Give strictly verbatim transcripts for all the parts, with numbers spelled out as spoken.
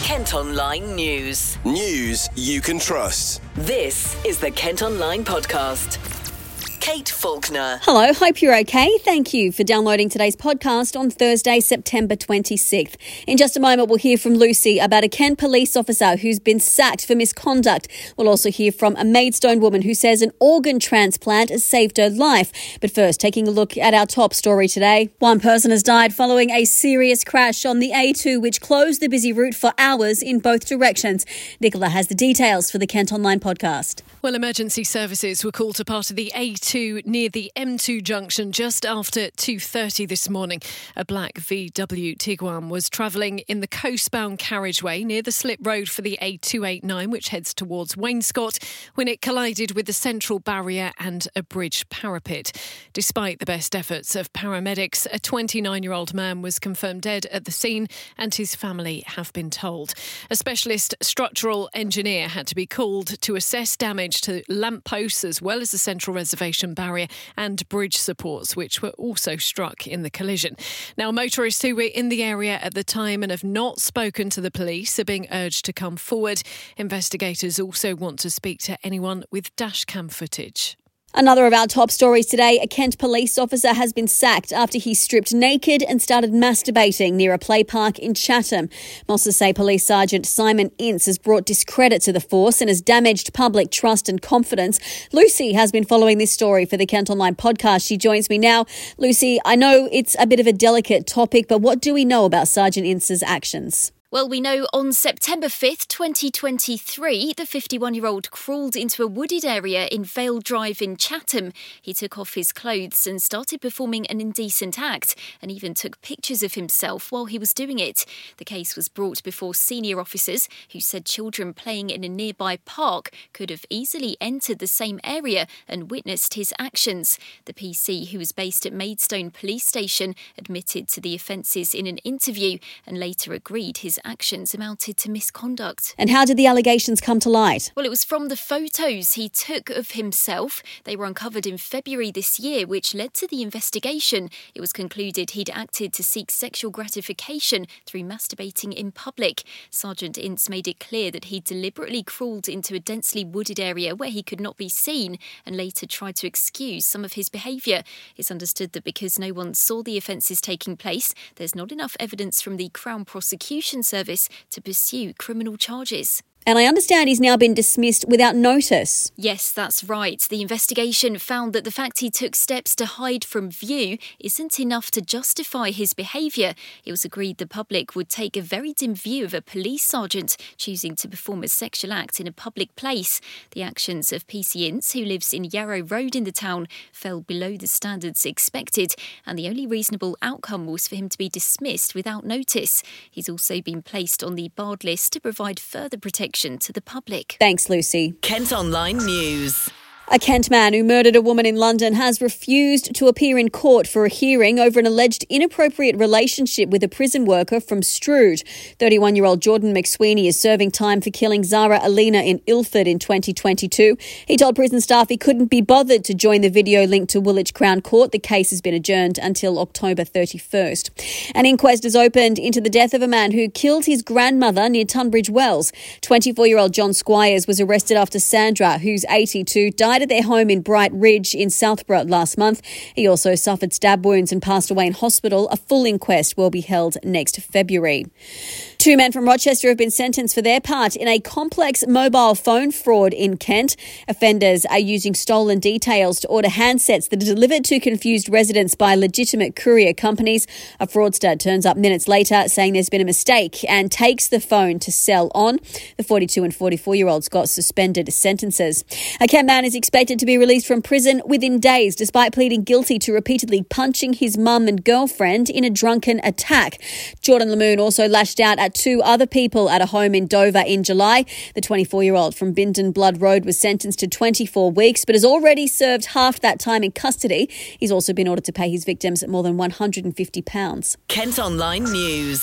Kent Online News. News you can trust. This is the Kent Online Podcast. Kate Faulkner. Hello, hope you're okay. Thank you for downloading today's podcast on Thursday, September twenty-sixth. In just a moment, we'll hear from Lucy about a Kent police officer who's been sacked for misconduct. We'll also hear from a Maidstone woman who says an organ transplant has saved her life. But first, taking a look at our top story today. One person has died following a serious crash on the A two, which closed the busy route for hours in both directions. Nicola has the details for the Kent Online podcast. Well, emergency services were called to part of the A two near the M two junction just after two thirty this morning. A black V W Tiguan was travelling in the coastbound carriageway near the slip road for the A two eighty-nine, which heads towards Wainscott, when it collided with the central barrier and a bridge parapet. Despite the best efforts of paramedics, a twenty-nine-year-old man was confirmed dead at the scene and his family have been told. A specialist structural engineer had to be called to assess damage to lampposts as well as the central reservation barrier and bridge supports, which were also struck in the collision. Now, motorists who were in the area at the time and have not spoken to the police are being urged to come forward. Investigators also want to speak to anyone with dashcam footage. Another of our top stories today, a Kent police officer has been sacked after he stripped naked and started masturbating near a play park in Chatham. Mosses say Police Sergeant Simon Ince has brought discredit to the force and has damaged public trust and confidence. Lucy has been following this story for the Kent Online podcast. She joins me now. Lucy, I know it's a bit of a delicate topic, but what do we know about Sergeant Ince's actions? Well, we know on September fifth, twenty twenty-three, the fifty-one-year-old crawled into a wooded area in Vale Drive in Chatham. He took off his clothes and started performing an indecent act and even took pictures of himself while he was doing it. The case was brought before senior officers who said children playing in a nearby park could have easily entered the same area and witnessed his actions. The P C, who was based at Maidstone Police Station, admitted to the offences in an interview and later agreed his actions amounted to misconduct. And how did the allegations come to light? Well, it was from the photos he took of himself. They were uncovered in February this year, which led to the investigation. It was concluded he'd acted to seek sexual gratification through masturbating in public. Sergeant Ince made it clear that he deliberately crawled into a densely wooded area where he could not be seen and later tried to excuse some of his behaviour. It's understood that because no one saw the offences taking place, there's not enough evidence from the Crown Prosecution Service to pursue criminal charges. And I understand he's now been dismissed without notice. Yes, that's right. The investigation found that the fact he took steps to hide from view isn't enough to justify his behaviour. It was agreed the public would take a very dim view of a police sergeant choosing to perform a sexual act in a public place. The actions of P C Ince, who lives in Yarrow Road in the town, fell below the standards expected, and the only reasonable outcome was for him to be dismissed without notice. He's also been placed on the barred list to provide further protection to the public. Thanks, Lucy. Kent Online News. A Kent man who murdered a woman in London has refused to appear in court for a hearing over an alleged inappropriate relationship with a prison worker from Strood. thirty-one-year-old Jordan McSweeney is serving time for killing Zara Alina in Ilford in twenty twenty-two. He told prison staff he couldn't be bothered to join the video linked to Woolwich Crown Court. The case has been adjourned until October thirty-first. An inquest has opened into the death of a man who killed his grandmother near Tunbridge Wells. twenty-four-year-old John Squires was arrested after Sandra, who's eighty-two, died at their home in Bright Ridge in Southborough last month. He also suffered stab wounds and passed away in hospital. A full inquest will be held next February. Two men from Rochester have been sentenced for their part in a complex mobile phone fraud in Kent. Offenders are using stolen details to order handsets that are delivered to confused residents by legitimate courier companies. A fraudster turns up minutes later saying there's been a mistake and takes the phone to sell on. The forty-two and forty-four-year-olds got suspended sentences. A Kent man is expected to be released from prison within days despite pleading guilty to repeatedly punching his mum and girlfriend in a drunken attack. Jordan Lamoon also lashed out at two other people at a home in Dover in July. The twenty-four-year-old from Bindon Blood Road was sentenced to twenty-four weeks but has already served half that time in custody. He's also been ordered to pay his victims more than one hundred fifty pounds. Kent Online News.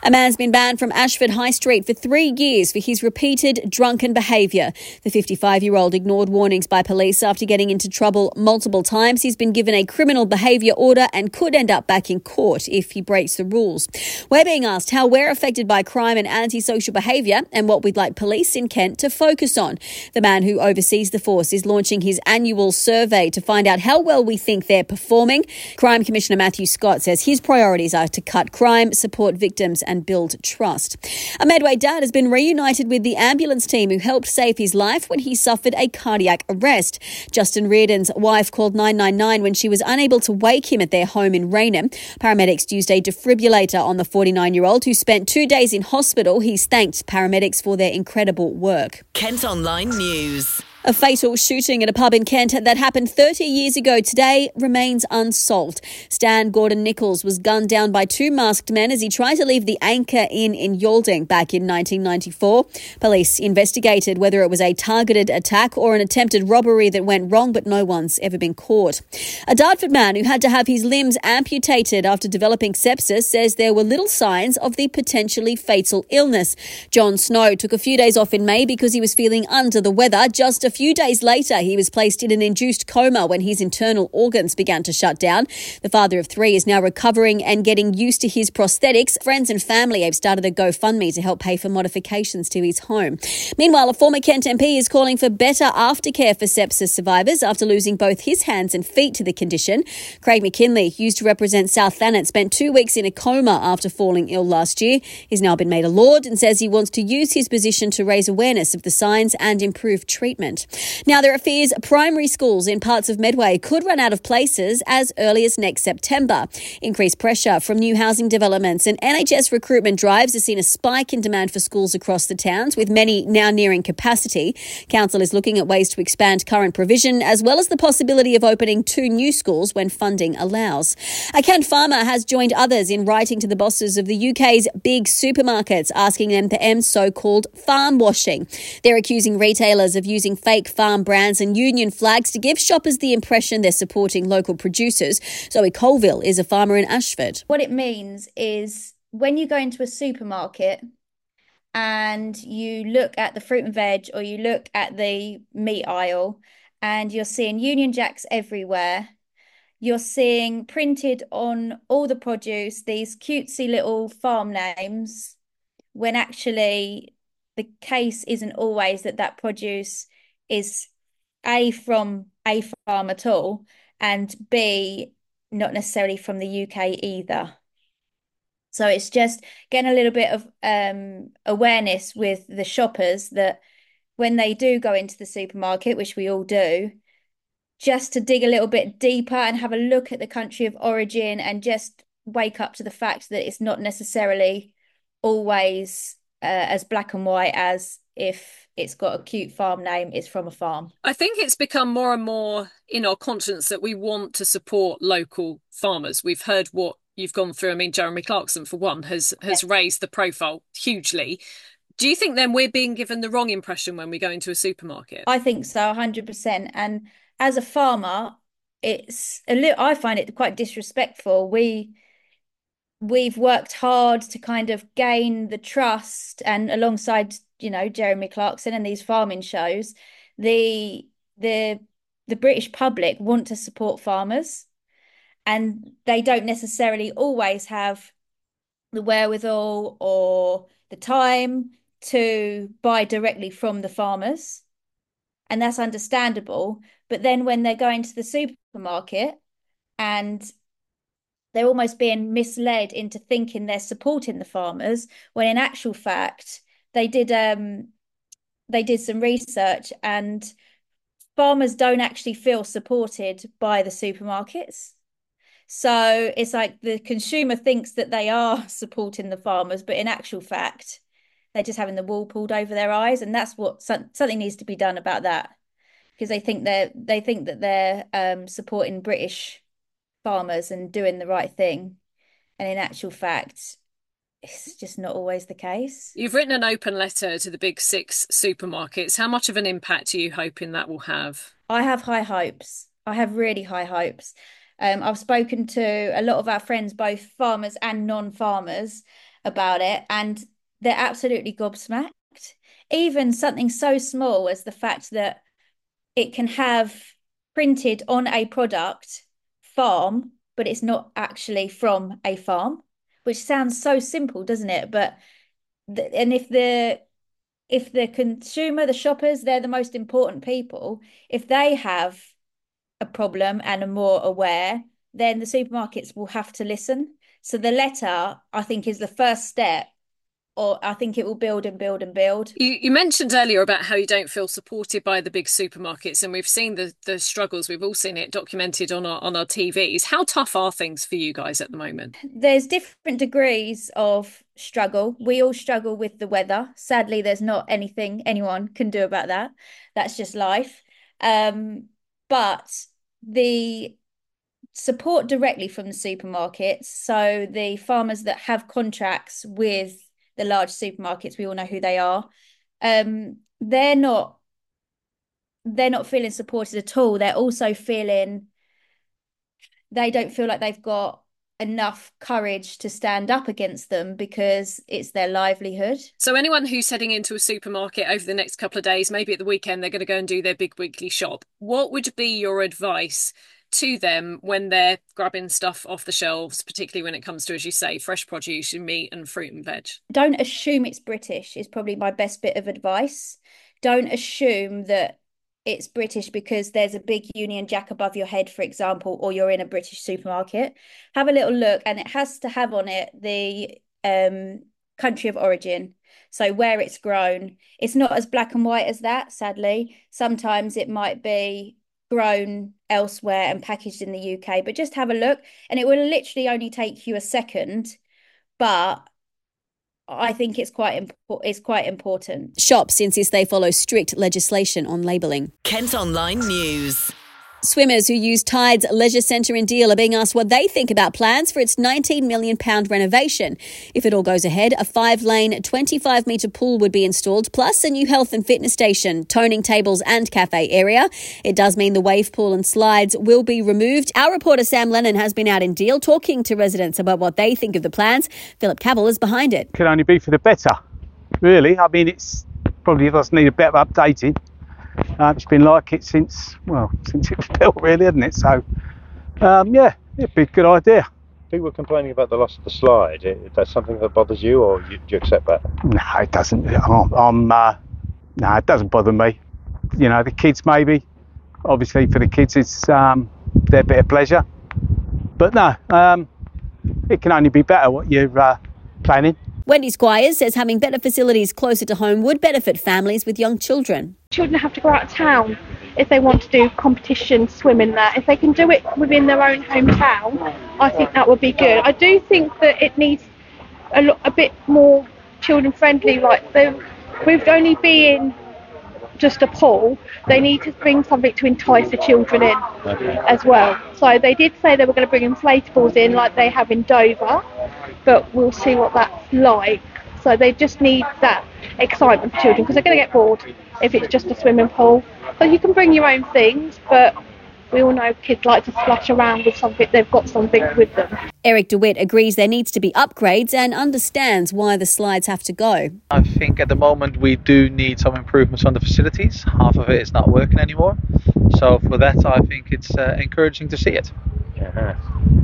A man's been banned from Ashford High Street for three years for his repeated drunken behaviour. The fifty-five-year-old ignored warnings by police after getting into trouble multiple times. He's been given a criminal behaviour order and could end up back in court if he breaks the rules. We're being asked how we're affected by crime and antisocial behaviour and what we'd like police in Kent to focus on. The man who oversees the force is launching his annual survey to find out how well we think they're performing. Crime Commissioner Matthew Scott says his priorities are to cut crime, support victims and and build trust. A Medway dad has been reunited with the ambulance team who helped save his life when he suffered a cardiac arrest. Justin Reardon's wife called nine nine nine when she was unable to wake him at their home in Raynham. Paramedics used a defibrillator on the forty-nine-year-old who spent two days in hospital. He's thanked paramedics for their incredible work. Kent Online News. A fatal shooting at a pub in Kent that happened thirty years ago today remains unsolved. Stan Gordon Nichols was gunned down by two masked men as he tried to leave the Anchor Inn in Yalding back in nineteen ninety-four. Police investigated whether it was a targeted attack or an attempted robbery that went wrong, but no one's ever been caught. A Dartford man who had to have his limbs amputated after developing sepsis says there were little signs of the potentially fatal illness. John Snow took a few days off in May because he was feeling under the weather. Just a A few days later, he was placed in an induced coma when his internal organs began to shut down. The father of three is now recovering and getting used to his prosthetics. Friends and family have started a GoFundMe to help pay for modifications to his home. Meanwhile, a former Kent M P is calling for better aftercare for sepsis survivors after losing both his hands and feet to the condition. Craig McKinley, used to represent South Thanet, spent two weeks in a coma after falling ill last year. He's now been made a lord and says he wants to use his position to raise awareness of the signs and improve treatment. Now, there are fears primary schools in parts of Medway could run out of places as early as next September. Increased pressure from new housing developments and N H S recruitment drives have seen a spike in demand for schools across the towns, with many now nearing capacity. Council is looking at ways to expand current provision, as well as the possibility of opening two new schools when funding allows. A Kent farmer has joined others in writing to the bosses of the U K's big supermarkets, asking them to end so-called farm washing. They're accusing retailers of using fake farm brands and union flags to give shoppers the impression they're supporting local producers. Zoe Colville is a farmer in Ashford. What it means is when you go into a supermarket and you look at the fruit and veg, or you look at the meat aisle, and you're seeing Union Jacks everywhere, you're seeing printed on all the produce these cutesy little farm names, when actually the case isn't always that that produce is A, from a farm at all, and B, not necessarily from the U K either. So it's just getting a little bit of um, awareness with the shoppers that when they do go into the supermarket, which we all do, just to dig a little bit deeper and have a look at the country of origin and just wake up to the fact that it's not necessarily always uh, as black and white as if it's got a cute farm name, it's from a farm. I think it's become more and more in our conscience that we want to support local farmers. We've heard what you've gone through. I mean, Jeremy Clarkson, for one, has has yeah. raised the profile hugely. Do you think then we're being given the wrong impression when we go into a supermarket? I think so, one hundred percent. And as a farmer, it's a little, I find it quite disrespectful. We we've worked hard to kind of gain the trust, and alongside, you know, Jeremy Clarkson and these farming shows, the the the British public want to support farmers, and they don't necessarily always have the wherewithal or the time to buy directly from the farmers, and that's understandable. But then when they're going to the supermarket and they're almost being misled into thinking they're supporting the farmers, when in actual fact they did um they did some research, and farmers don't actually feel supported by the supermarkets. So it's like the consumer thinks that they are supporting the farmers, but in actual fact they're just having the wool pulled over their eyes. And that's what something needs to be done about that, because they think they're they think that they're um supporting British farmers and doing the right thing, and in actual fact it's just not always the case. You've written an open letter to the big six supermarkets. How much of an impact are you hoping that will have? I have high hopes. I have really high hopes. Um, I've spoken to a lot of our friends, both farmers and non-farmers, about it, and they're absolutely gobsmacked. Even something so small as the fact that it can have printed on a product farm, but it's not actually from a farm, which sounds so simple, doesn't it? But the, and if the if the consumer, the shoppers, they're the most important people, if they have a problem and are more aware, then the supermarkets will have to listen. So the letter, I think, is the first step, or I think it will build and build and build. You, you mentioned earlier about how you don't feel supported by the big supermarkets, and we've seen the the struggles. We've all seen it documented on our on our T Vs. How tough are things for you guys at the moment? There's different degrees of struggle. We all struggle with the weather. Sadly, there's not anything anyone can do about that. That's just life. Um, but the support directly from the supermarkets, so the farmers that have contracts with the large supermarkets, we all know who they are, um, they're not they're not feeling supported at all. They're also feeling they don't feel like they've got enough courage to stand up against them because it's their livelihood. So anyone who's heading into a supermarket over the next couple of days, maybe at the weekend, they're going to go and do their big weekly shop. What would be your advice to them when they're grabbing stuff off the shelves, particularly when it comes to, as you say, fresh produce and meat and fruit and veg? Don't assume it's British is probably my best bit of advice. Don't assume that it's British because there's a big Union Jack above your head, for example, or you're in a British supermarket. Have a little look, and it has to have on it the um, country of origin. So where it's grown. It's not as black and white as that, sadly. Sometimes it might be grown elsewhere and packaged in the U K, but just have a look, and it will literally only take you a second, but I think it's quite impo- it's quite important. Shops insist they follow strict legislation on labelling. Kent Online News. Swimmers who use Tide's leisure centre in Deal are being asked what they think about plans for its nineteen million pounds renovation. If it all goes ahead, a five-lane, twenty-five metre pool would be installed, plus a new health and fitness station, toning tables and cafe area. It does mean the wave pool and slides will be removed. Our reporter Sam Lennon has been out in Deal talking to residents about what they think of the plans. Philip Cavill is behind it. Could only be for the better, really. I mean, it's probably does need a bit of updating. Uh, it's been like it since, well, since it was built, really, hasn't it? So, um, yeah, it'd be a good idea. People were complaining about the loss of the slide. Is that something that bothers you, or you, do you accept that? No, it doesn't. I'm, I'm uh, no, it doesn't bother me. You know, the kids maybe. Obviously, for the kids, it's um, their bit of pleasure. But no, um, it can only be better what you're uh, planning. Wendy Squires says having better facilities closer to home would benefit families with young children. Children have to go out of town if they want to do competition swimming there. If they can do it within their own hometown, I think that would be good. I do think that it needs a, lo- a bit more children friendly. Like with only being just a pool, they need to bring something to entice the children in okay. as well. So they did say they were going to bring inflatables in like they have in Dover, but we'll see what that's like. So they just need that excitement for children because they're going to get bored if it's just a swimming pool. So you can bring your own things, but we all know kids like to splash around with something, they've got something with them. Eric DeWitt agrees there needs to be upgrades and understands why the slides have to go. I think at the moment we do need some improvements on the facilities. Half of it is not working anymore. So for that, I think it's uh, encouraging to see it. Uh-huh.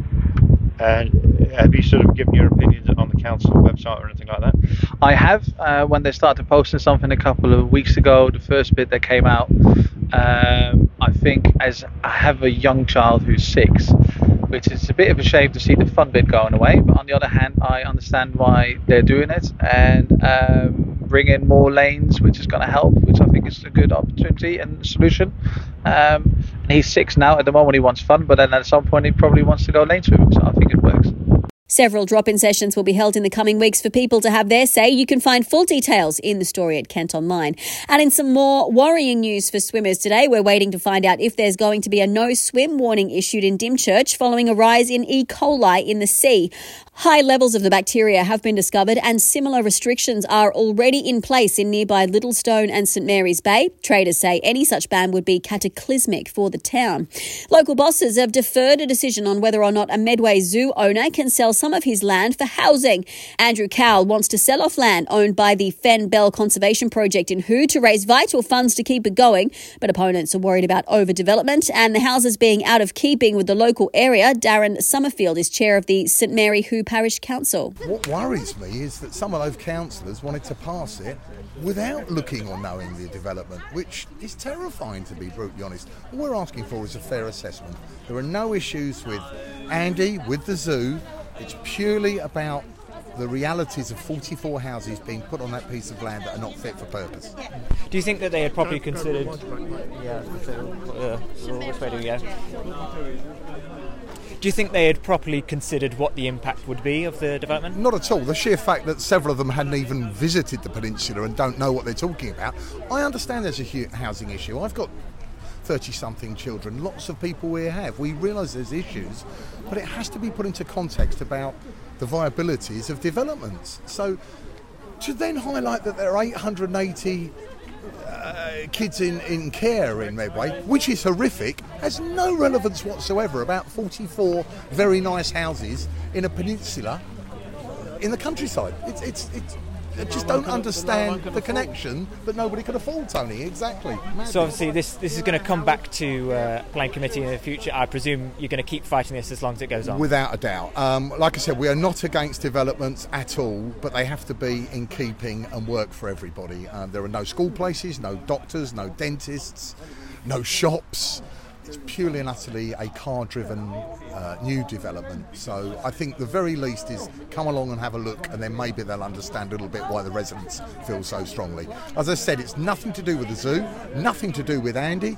And have you sort of given your opinions on the council website or anything like that? I have. Uh, when they started posting something a couple of weeks ago, the first bit that came out, um, I think as I have a young child who's six, which is a bit of a shame to see the fun bit going away. But on the other hand, I understand why they're doing it and um, bring in more lanes, which is going to help, which I think is a good opportunity and solution. Um, and he's six now. At the moment, he wants fun, but then at some point, he probably wants to go lane swimming. So I think it works. Several drop-in sessions will be held in the coming weeks for people to have their say. You can find full details in the story at Kent Online. And in some more worrying news for swimmers today, we're waiting to find out if there's going to be a no-swim warning issued in Dymchurch following a rise in E. coli in the sea. High levels of the bacteria have been discovered and similar restrictions are already in place in nearby Littlestone and St Mary's Bay. Traders say any such ban would be cataclysmic for the town. Local bosses have deferred a decision on whether or not a Medway Zoo owner can sell some of his land for housing. Andrew Cowell wants to sell off land owned by the Fen Bell Conservation Project in Hoo to raise vital funds to keep it going, but opponents are worried about overdevelopment and the houses being out of keeping with the local area. Darren Summerfield is chair of the St Mary Hoo Parish Council. What worries me is that some of those councillors wanted to pass it without looking or knowing the development, which is terrifying, to be brutally honest. All we're asking for is a fair assessment. There are no issues with Andy, with the zoo. It's purely about the realities of forty-four houses being put on that piece of land that are not fit for purpose. Do you think that they had properly considered... Yeah, uh, which way do we go? Do you think they had properly considered what the impact would be of the development? Not at all. The sheer fact that several of them hadn't even visited the peninsula and don't know what they're talking about. I understand there's a housing issue. I've got thirty-something children. Lots of people here have. We realise there's issues, but it has to be put into context about the viabilities of developments. So to then highlight that there are eight hundred eighty Uh, kids in, in care in Medway, which is horrific, has no relevance whatsoever about forty-four very nice houses in a peninsula in the countryside. It's, it's, it's, I just don't understand the connection that nobody could afford, Tony. Exactly. Madness. So obviously this, this is going to come back to uh, Planning Committee in the future. I presume you're going to keep fighting this as long as it goes on. Without a doubt. Um, like I said, we are not against developments at all, but they have to be in keeping and work for everybody. Um, there are no school places, no doctors, no dentists, no shops. It's purely and utterly a car-driven uh, new development. So I think the very least is come along and have a look, and then maybe they'll understand a little bit why the residents feel so strongly. As I said, it's nothing to do with the zoo, nothing to do with Andy.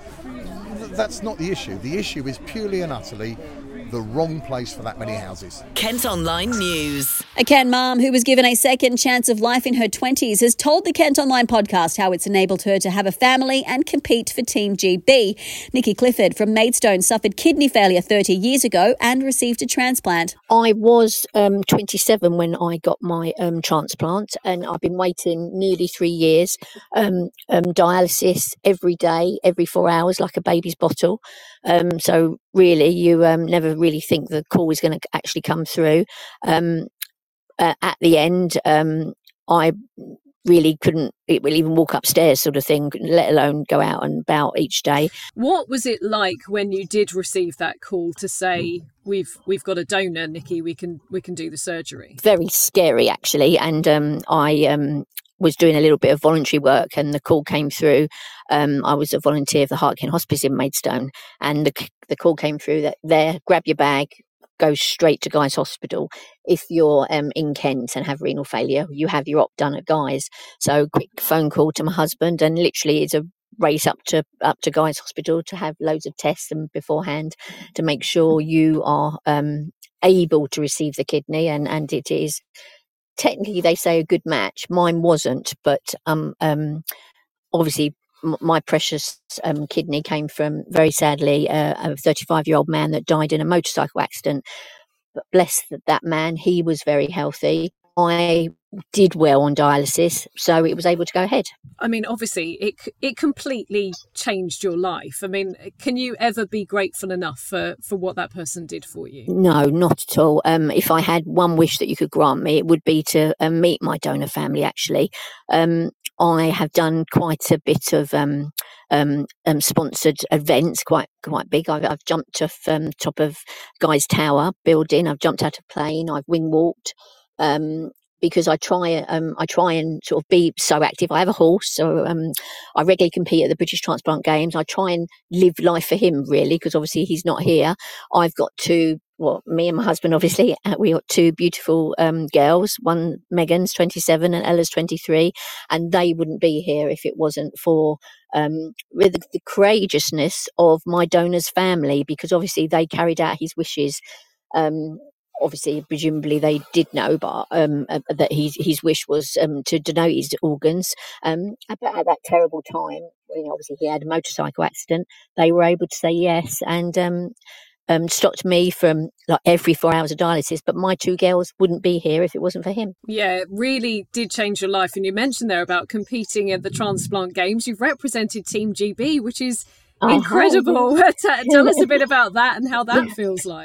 That's not the issue. The issue is purely and utterly the wrong place for that many houses. Kent Online News. A Kent mum who was given a second chance of life in her twenties has told the Kent Online podcast how it's enabled her to have a family and compete for Team G B. Nikki Clifford from Maidstone suffered kidney failure thirty years ago and received a transplant. I was um, twenty-seven when I got my um, transplant, and I've been waiting nearly three years. Um, um, dialysis every day, every four hours, like a baby's bottle. Um, so really, you um, never really think the call is going to actually come through. Um, uh, at the end, um, I really couldn't it will even walk upstairs, sort of thing, let alone go out and about each day. What was it like when you did receive that call to say we've we've got a donor, Nikki, we can we can do the surgery? Very scary, actually, and um, I. Um, was doing a little bit of voluntary work, and the call came through. Um, I was a volunteer of the Hartkin Hospice in Maidstone, and the, the call came through that there, grab your bag, go straight to Guy's Hospital. If you're um, in Kent and have renal failure, you have your op done at Guy's. So quick phone call to my husband, and literally it's a race up to up to Guy's Hospital to have loads of tests and beforehand to make sure you are um, able to receive the kidney, and, and it is technically, they say, a good match. Mine wasn't, but um, um, obviously m- my precious um, kidney came from, very sadly, uh, a thirty-five-year-old man that died in a motorcycle accident. But bless that man, he was very healthy. I did well on dialysis, so it was able to go ahead. I mean, obviously, it it completely changed your life. I mean, can you ever be grateful enough for, for what that person did for you? No, not at all. Um, if I had one wish that you could grant me, it would be to um, meet my donor family, actually. Um, I have done quite a bit of um, um, um, sponsored events, quite quite big. I've, I've jumped off um, top of Guy's Tower building. I've jumped out of a plane. I've wing walked. Um, because I try, um, I try and sort of be so active. I have a horse, so um, I regularly compete at the British Transplant Games. I try and live life for him, really, because obviously he's not here. I've got two, well, me and my husband, obviously, uh, we got two beautiful um, girls. One, Megan's twenty-seven and Ella's twenty-three, and they wouldn't be here if it wasn't for um, the, the courageousness of my donor's family, because obviously they carried out his wishes. Um, Obviously, presumably they did know, but um, uh, that his his wish was um, to donate his organs. Um, but at that terrible time, you know, obviously he had a motorcycle accident. They were able to say yes, and um, um, stopped me from like every four hours of dialysis. But my two girls wouldn't be here if it wasn't for him. Yeah, it really did change your life. And you mentioned there about competing at the Transplant Games. You've represented Team G B, which is incredible. Tell us a bit about that and how that feels like.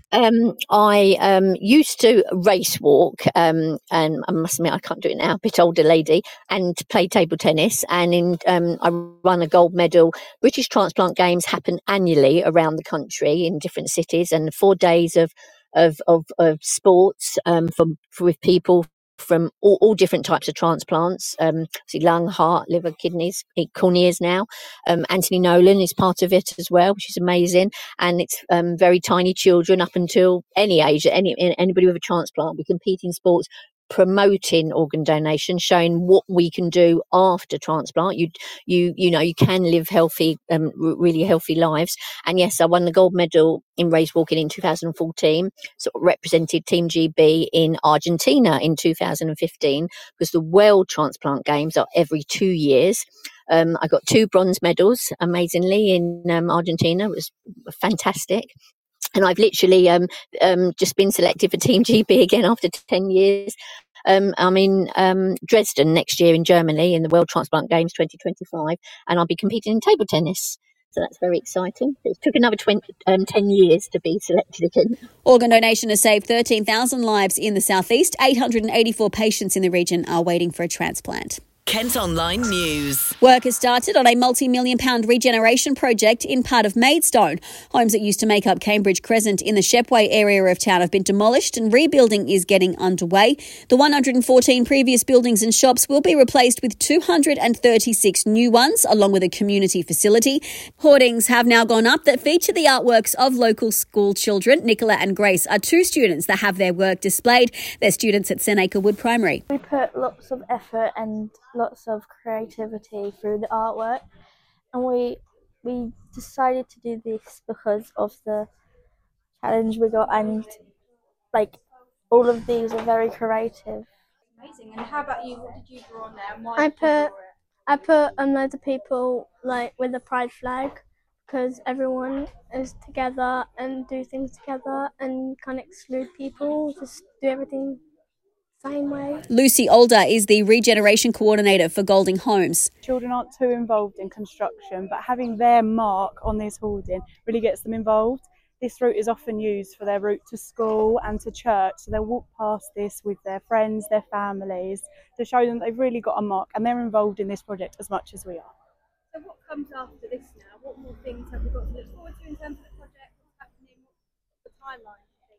Um, I um, used to race walk, um, and I must admit I can't do it now, a bit older lady, and play table tennis. And in um, I run a gold medal. British Transplant Games happen annually around the country in different cities, and four days of of of, of sports um, from with people from all, all different types of transplants, um, see lung, heart, liver, kidneys, corneas now. Um, Anthony Nolan is part of it as well, which is amazing. And it's um, very tiny children up until any age, any anybody with a transplant. We compete in sports promoting organ donation, showing what we can do after transplant. You you you know you can live healthy, um, really healthy lives. And yes, I won the gold medal in race walking in two thousand fourteen. So represented Team G B in Argentina in two thousand fifteen, because the World Transplant Games are every two years. Um, I got two bronze medals, amazingly, in um, Argentina. It was fantastic. And I've literally um, um, just been selected for Team G B again after ten years. Um, I'm in um, Dresden next year in Germany in the World Transplant Games twenty twenty-five, and I'll be competing in table tennis. So that's very exciting. It took another twenty, um, ten years to be selected again. Organ donation has saved thirteen thousand lives in the southeast. eight hundred eighty-four patients in the region are waiting for a transplant. Kent Online News. Work has started on a multi-million pound regeneration project in part of Maidstone. Homes that used to make up Cambridge Crescent in the Shepway area of town have been demolished and rebuilding is getting underway. The one hundred fourteen previous buildings and shops will be replaced with two hundred thirty-six new ones, along with a community facility. Hoardings have now gone up that feature the artworks of local school children. Nicola and Grace are two students that have their work displayed. They're students at Seneca Wood Primary. We put lots of effort and lots of creativity through the artwork, and we we decided to do this because of the challenge we got, and like all of these are very creative. Amazing. And how about you? What did you draw on there? And why I did you draw put I put um, loads of people like with a pride flag, because everyone is together and do things together and can't exclude people, just do everything same way. Lucy Older is the regeneration coordinator for Golding Homes. Children aren't too involved in construction, but having their mark on this hoarding really gets them involved. This route is often used for their route to school and to church, so they'll walk past this with their friends, their families, to show them they've really got a mark and they're involved in this project as much as we are. So what comes after this now? What more things have we got to look forward to in terms of the project? What's happening? What's the timeline?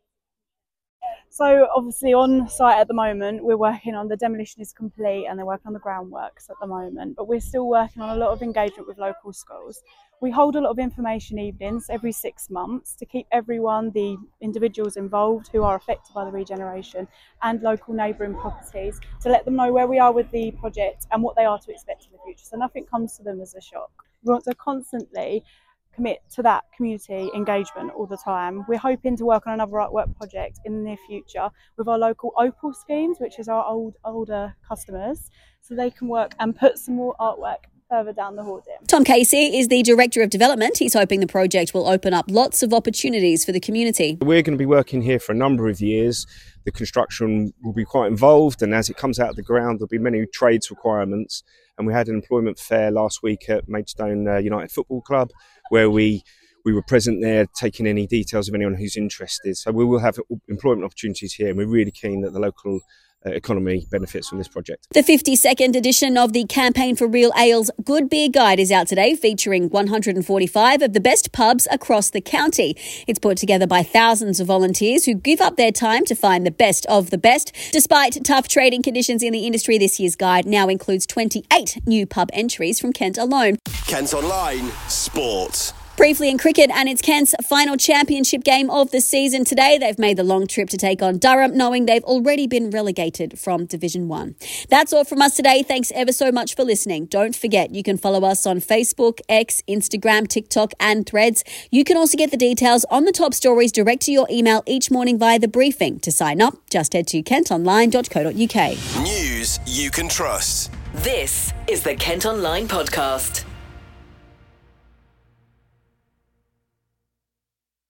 So obviously on site at the moment, we're working on the demolition is complete and they're working on the groundworks at the moment, but we're still working on a lot of engagement with local schools. We hold a lot of information evenings every six months to keep everyone, the individuals involved who are affected by the regeneration and local neighbouring properties, to let them know where we are with the project and what they are to expect in the future, so nothing comes to them as a shock. We want to constantly commit to that community engagement all the time. We're hoping to work on another artwork project in the near future with our local Opal schemes, which is our old older customers, so they can work and put some more artwork further down the hoarding. Tom Casey is the Director of Development. He's hoping the project will open up lots of opportunities for the community. We're going to be working here for a number of years. The construction will be quite involved, and as it comes out of the ground there'll be many trades requirements, and we had an employment fair last week at Maidstone uh, United Football Club where we we were present there taking any details of anyone who's interested. So we will have employment opportunities here, and we're really keen that the local Uh, economy benefits from this project. The fifty-second edition of the Campaign for Real Ale's Good Beer Guide is out today, featuring one hundred forty-five of the best pubs across the county. It's put together by thousands of volunteers who give up their time to find the best of the best. Despite tough trading conditions in the industry, this year's guide now includes twenty-eight new pub entries from Kent alone. Kent Online Sport. Briefly in cricket, and it's Kent's final championship game of the season today. They've made the long trip to take on Durham, knowing they've already been relegated from Division one. That's all from us today. Thanks ever so much for listening. Don't forget, you can follow us on Facebook, X, Instagram, TikTok and Threads. You can also get the details on the top stories direct to your email each morning via the briefing. To sign up, just head to kent online dot co dot uk. News you can trust. This is the Kent Online Podcast.